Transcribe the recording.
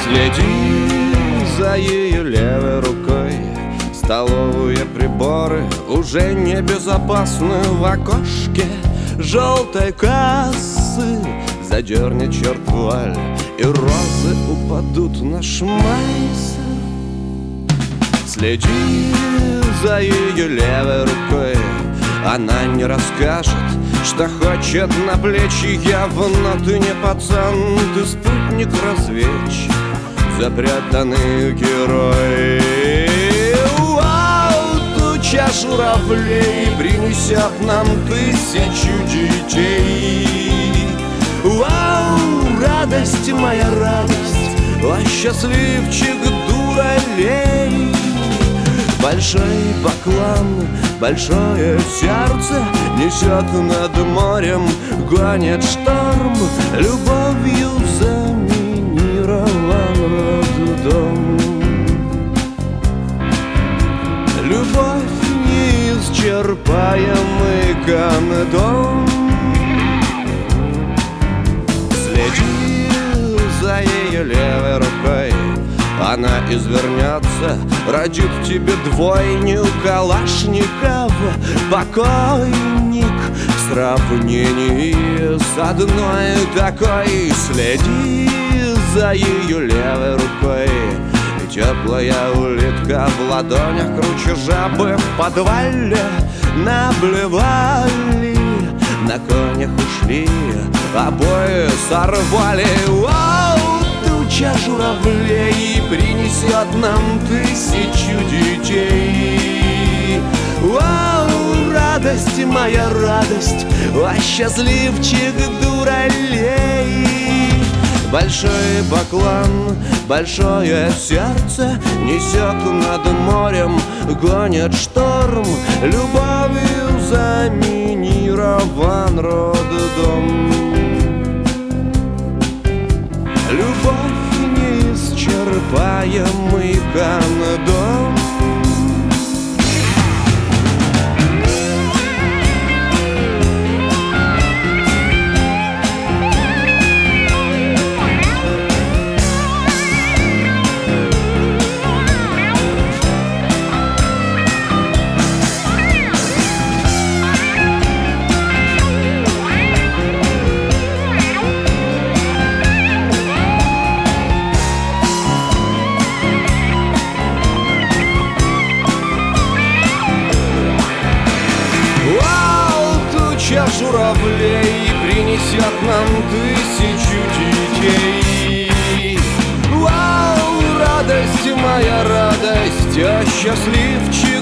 Следи за ее левой рукой. Столовые приборы уже небезопасны. В окошке желтой кассы задернет черт вуаль, и розы упадут на шмайса. Следи за ее левой рукой. Она не расскажет, что хочет на плечи. Явно ты не пацан, ты спутник-разведчик, запрятанный герой. Вау, туча журавлей принесет нам 1000 детей. Вау, радость моя радость, о, счастливчик дуралей. Большой поклон, большое сердце несет над морем, гонит шторм. Любовью заминирован роддом. Любовь неисчерпаемый кондом. Следи за ее левой рукой. Она извернется, родит тебе двойню калашников. Покойник в сравнении с одной такой. Следи за ее левой рукой. Теплая улитка в ладонях круче жабы в подвале. Наблевали, на конях ушли, обои сорвали. Вау, туча журавлей принесет нам 1000 детей. Вау, радость моя радость, о, счастливчик дуралей. Большой поклон, большое сердце несет над морем, гонит шторм. Любовью заминирован роддом. Любовь неисчерпаемый кондом. Туча журавлей принесет нам 1000 детей. Вау, радость моя радость, о, счастливчик